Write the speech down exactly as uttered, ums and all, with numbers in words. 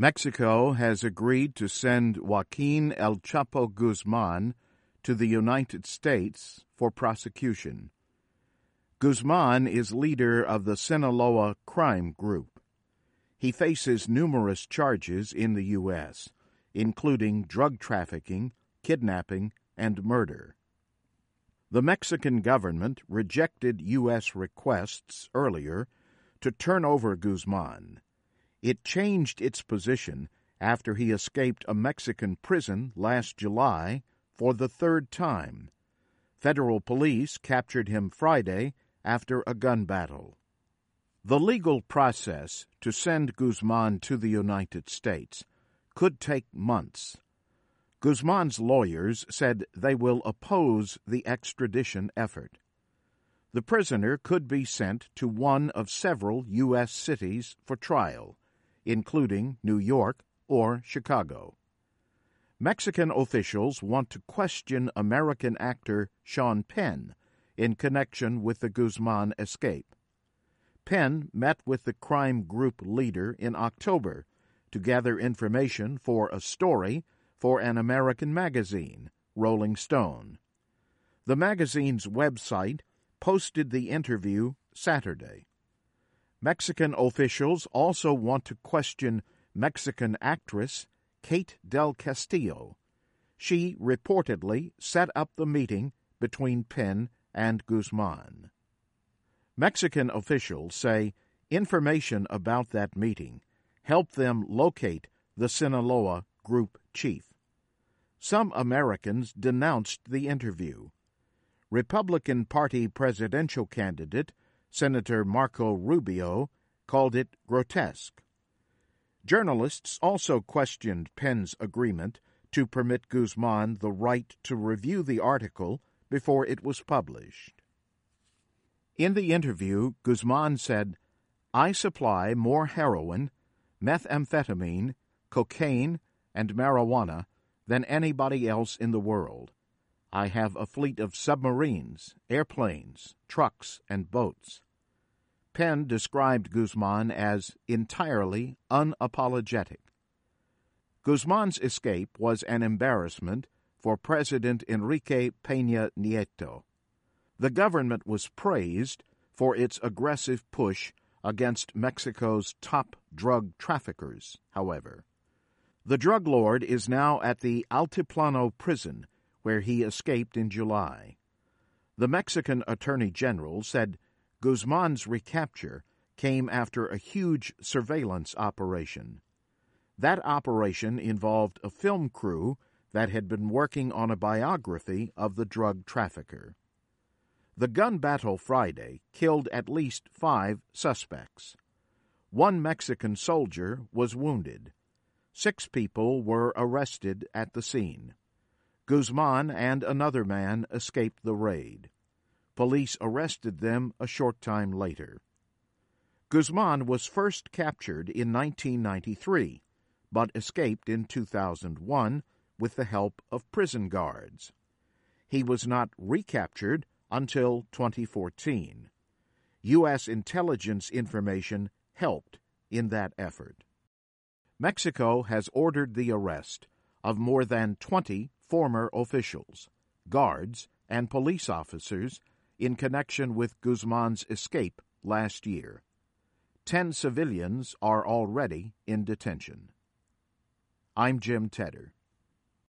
Mexico has agreed to send Joaquin El Chapo Guzman to the United States for prosecution. Guzman is leader of the Sinaloa crime group. He faces numerous charges in the U S, including drug trafficking, kidnapping, and murder. The Mexican government rejected U S requests earlier to turn over Guzman. It changed its position after he escaped a Mexican prison last July for the third time. Federal police captured him Friday after a gun battle. The legal process to send Guzman to the United States could take months. Guzman's lawyers said they will oppose the extradition effort. The prisoner could be sent to one of several U S cities for trial, including New York or Chicago. Mexican officials want to question American actor Sean Penn in connection with the Guzman escape. Penn met with the crime group leader in October to gather information for a story for an American magazine, Rolling Stone. The magazine's website posted the interview Saturday. Mexican officials also want to question Mexican actress Kate Del Castillo. She reportedly set up the meeting between Penn and Guzman. Mexican officials say information about that meeting helped them locate the Sinaloa group chief. Some Americans denounced the interview. Republican Party presidential candidate Senator Marco Rubio called it grotesque. Journalists also questioned Penn's agreement to permit Guzman the right to review the article before it was published. In the interview, Guzman said, "I supply more heroin, methamphetamine, cocaine, and marijuana than anybody else in the world. I have a fleet of submarines, airplanes, trucks, and boats." Penn described Guzman as entirely unapologetic. Guzman's escape was an embarrassment for President Enrique Peña Nieto. The government was praised for its aggressive push against Mexico's top drug traffickers, however. The drug lord is now at the Altiplano prison, where he escaped in July. The Mexican Attorney General said Guzman's recapture came after a huge surveillance operation. That operation involved a film crew that had been working on a biography of the drug trafficker. The gun battle Friday killed at least five suspects. One Mexican soldier was wounded. Six people were arrested at the scene. Guzman and another man escaped the raid. Police arrested them a short time later. Guzman was first captured in nineteen ninety-three, but escaped in two thousand one with the help of prison guards. He was not recaptured until twenty fourteen. U S intelligence information helped in that effort. Mexico has ordered the arrest of more than twenty former officials, guards, and police officers in connection with Guzman's escape last year. Ten civilians are already in detention. I'm Jim Tedder.